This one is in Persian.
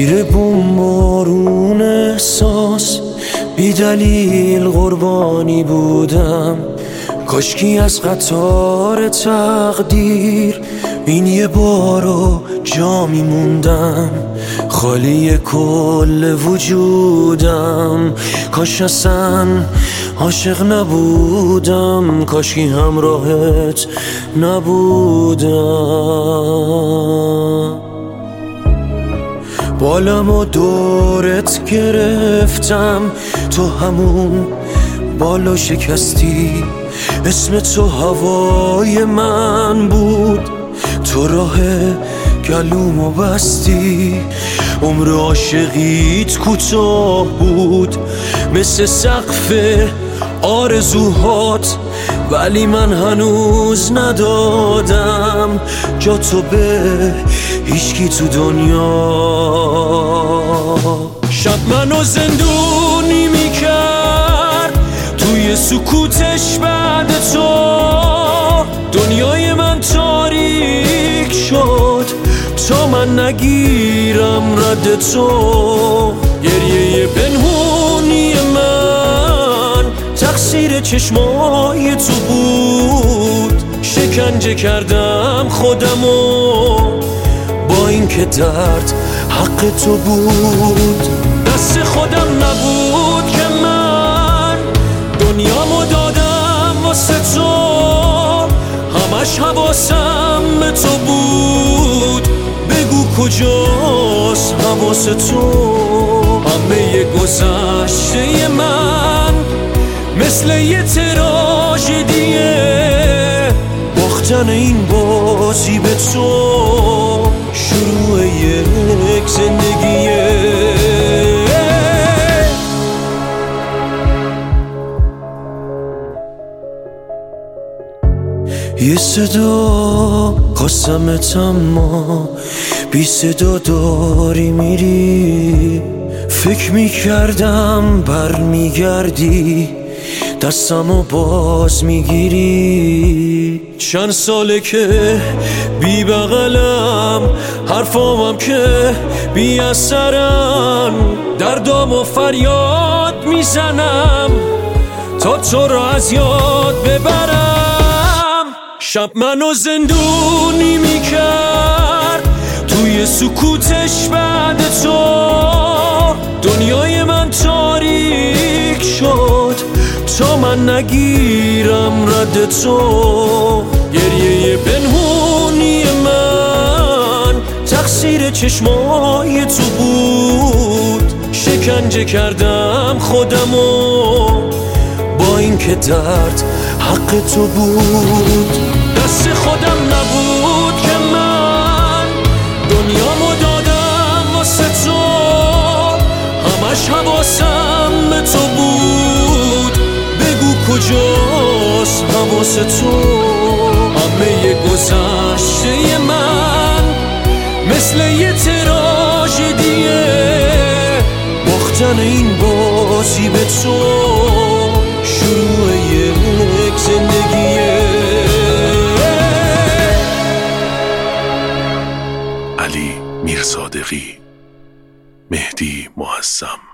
زیر بمبارون احساس بی دلیل قربانی بودم. کاشکی از قطار تقدیر این یه بارو جا میموندم، خالی کل وجودم. کاش اصلا عاشق نبودم، کاشکی همراهت نبودم. بالمو دورت گرفتم، تو همون بالو شکستی. اسم تو هوای من بود، تو راه گلومو بستی. عمر عاشقیت کوتاه بود مثل سقف آرزوهات، ولی من هنوز ندادم جا تو به هیچکی تو دنیا. شب منو زندونی میکرد توی سکوتش بعد تو، دنیای من تاریک شد تا من نگیرم رد تو. گریه پنهونی من تقصیر چشمای تو بود، شکنجه کردم خودمو با اینکه درد حق تو بود. دست خودم نبود که من دنیامو دادم واسه تو، همش حواسم به تو بود. بگو کجاست حواس تو؟ همه گذشته من مثل یه تراژدیه، باختن این بازی به تو شروع یک زندگیه. یه صدا قسمت اما بی صدا داری میری. فکر میکردم بر میگردی، دستمو باز میگیری. چند ساله که بی بغلم، حرفامم که بی اثرن. دردامو فریاد میزنم تا تو رو از یاد ببرم. شب منو زندونی میکرد توی سکوتش بعد تو، دنیای من تاریک شد تا من نگیرم رد تو. گریه پنهونی من تقصیر چشمای تو بود، شکنجه کردم خودمو با اینکه درد حق تو بود. دست خودم نبود که من دنیامو دادم واسه تو، همش حواسم به تو بود. بگو کجاست حواس تو؟ همه گذشته من مثل یه تراژدیه، باختن این بازی به تو شروع یک زندگیه. علی میرصادقی، مهدی معظم.